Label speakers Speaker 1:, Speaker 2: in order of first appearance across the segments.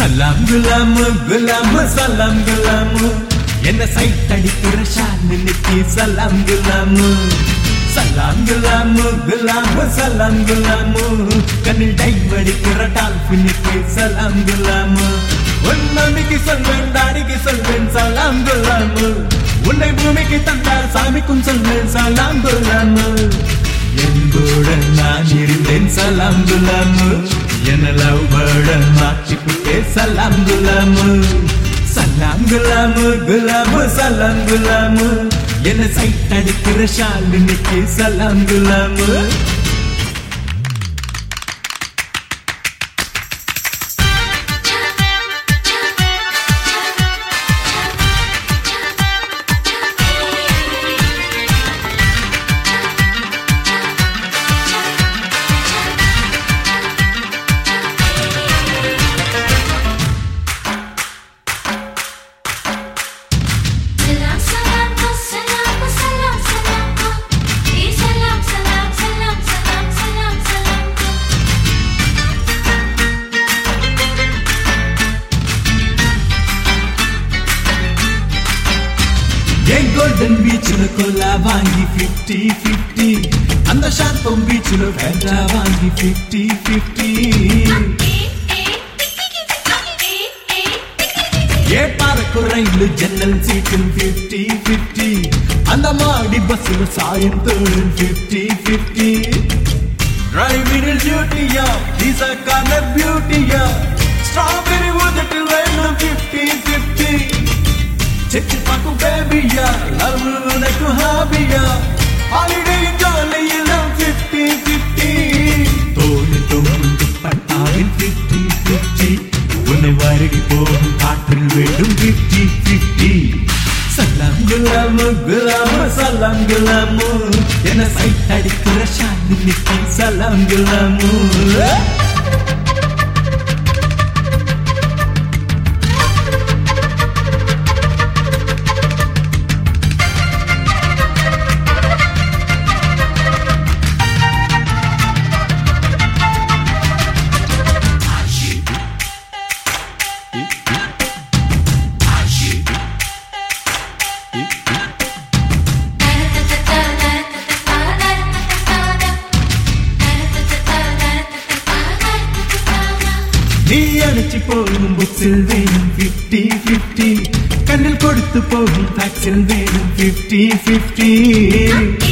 Speaker 1: சலாம் குலாமு குலாமு சலாம் குலாமு என்ன சைட் அடிக்கிற ஷாலினிக்கு சலாம் குலாமு சலாம் குலாமு குலாமு சலாம் குலாமு கண்ணில் டைவ் அடிக்கிற டால்பினுக்கு சலாம் குலாமு உன் மம்மிக்கு சொல்வேன் டாடிக்கு சொல்வேன் சலாம் குலாமு உன்னை பூமிக்கு தந்தால் சாமிக்கும் சொல்வேன் சலாம் குலாமு என்புடன் நான் இருந்தேன் சலாம் குலாமு என்ன லவ் பேர்ட மாற்றிக்கிட்டே சலாம் குலாமு சலாம் குலாமு குலாமு சலாம் குலாமு என்ன சைட் அடிக்கிற ஷாலினிக்கு சலாம் குலாமு கோல்டன் பீச்ல கொல்லா வாங்கி 50-50 அந்த ஷார்பம் பீச்ல வேண்டா வாங்கி 50-50 ஏ பாருக்கு ரயில் ஜன்னல் சீட்டும் 50-50 அந்த மாடி பஸ்ல சாயம் தோடும் 50-50 டிரைவிங் டியூட்டியா இஸ் அ கலர் பியூட்டியா ஸ்ட்ராபெரி உதட்டில் வேணும் 50-50 செச்சு பாக்கும் பேபியா லவ் உனக்கு ஹாபியா ஹாலிடே ஜாலி எல்லாம் 50-50 தோணி தோண்டு பட்டாவில் 50-50 உன்னை வருடி போகும் காற்றில் வேண்டும் 50-50 சலாம் குலாமு குலாமு சலாம் குலாமு என்ன சைட் அடிக்கிற ஷாலினிக்கு சலாம் குலாமு நீ அடிச்சு போகும் புக்ஸில் வேணும் 50-50 கண்ணில் கொடுத்து போகும் ஃபேக்ஸில் வேணும் 50-50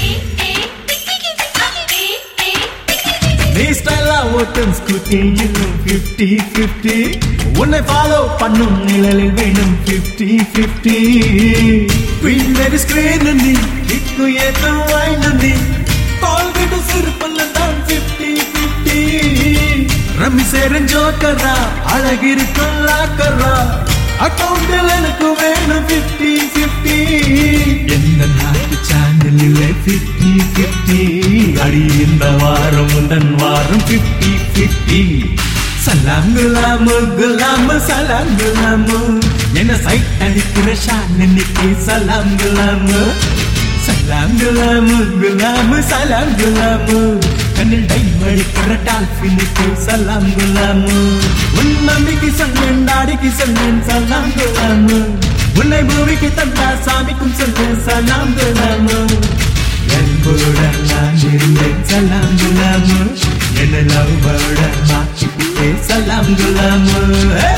Speaker 1: நீ ஸ்டைலா ஓட்டும் ஸ்கூட்டி இன்னும் 50-50 உன்னை ஃபாலோ பண்ணும் நிழலில் வேணும் 50-50 பின்னடி ஸ்கிரீன் நீ இக்கு ஏதோ வாய்ந்து நீ கால் கிட்ட சிறுப்பல்ல தான் 50-50 ரம்மி சேரன் ஜோக்கரா அழகிருக்கும் லாக்கரா அக்கௌண்டில் எனக்கு வேணும் 50-50 எந்த நாட்டு சேனலில் 50-50 அடி இந்த வாரம் உந்தன் வாரம் 50-50 சலாம் குலாமு குலாமு சலாம் குலாமு என்ன சைட் அடிக்கிற ஷாலினிக்கு சலாம் குலாமு சலாம் குலாமு குலாமு சலாம் குலாமு கண்ணில் டைவ் அடிக்கிற டால்பினுக்கு சலாம் குலாமு உன் மம்மிக்கு சொல்வேன் டாடிக்கு சொல்வேன் சலாம் குலாமு உன்னை பூமிக்கு தந்தா சாமிக்கும் சொல்வேன் சலாம் குலாமு என்புடன் நான் இருந்தேன் சலாம் குலாமு என்ன லவ் பேர்ட மாற்றிக்கிட்டே சலாம் குலாமு